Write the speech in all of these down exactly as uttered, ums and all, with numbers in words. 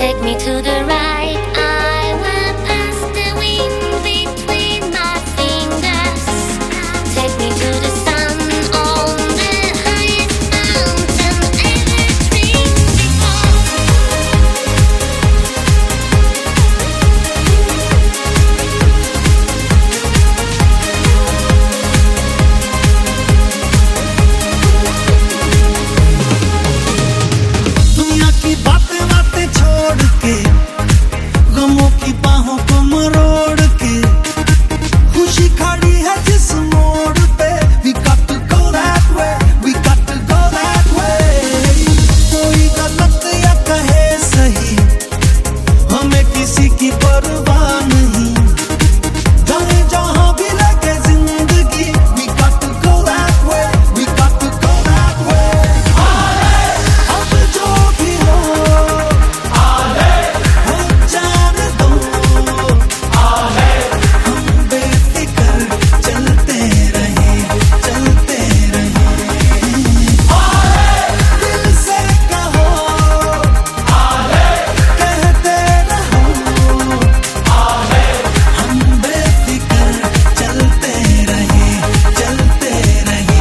Take me to the right, I will pass the wind between my fingers. Take me to the sun on the highest mountain ever dreamed before. दुनिया की बातें बातें छोड़ के, गमों की बाहों को मरोड़ के, खुशी खड़ी है जिस मोड़ पे, we got to go that way, we got to go that way. कोई गलत या कहे सही, हमें किसी की परवाह नहीं, जाने जहां भी लगे जिंदगी, we got to go that way, we got to go that way. अब जो भी हो, हो जाने दो, हम बेफिक्र चलते रहे, चलते रहे। दिल से कहो, कहते रहो, हम बेफिक्र चलते रहे, चलते रहे।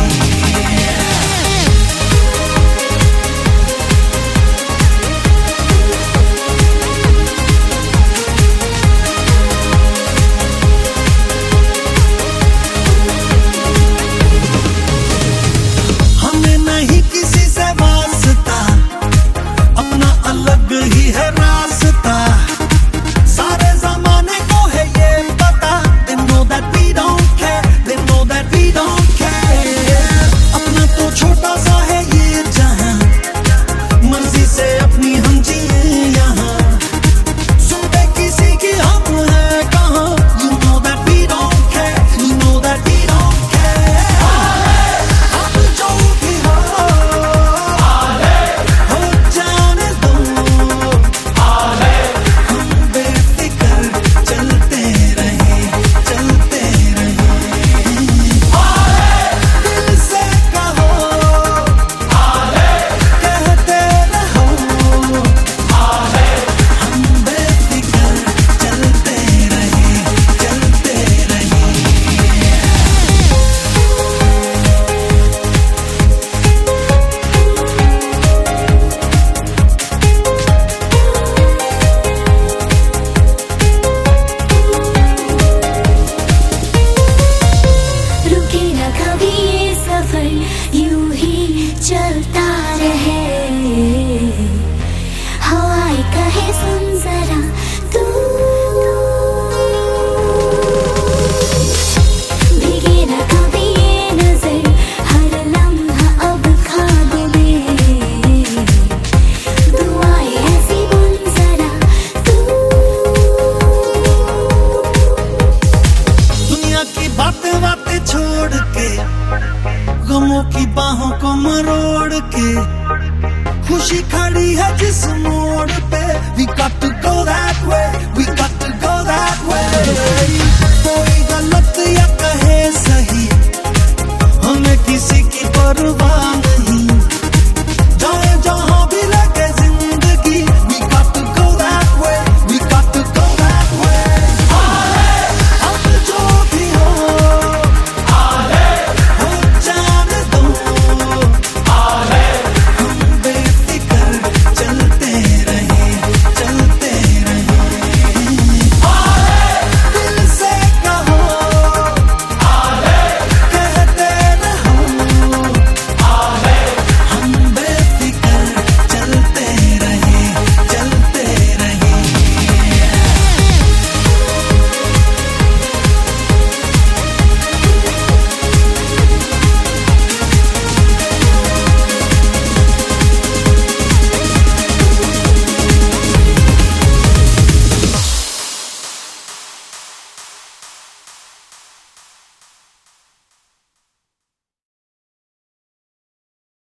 हमें नहीं किसी से वास्ता, अपना अलग ही है रास्ता, सारे जमाने को है ये पता, they know that we don't care, they know that we don't care. अपना तो छोटा सा है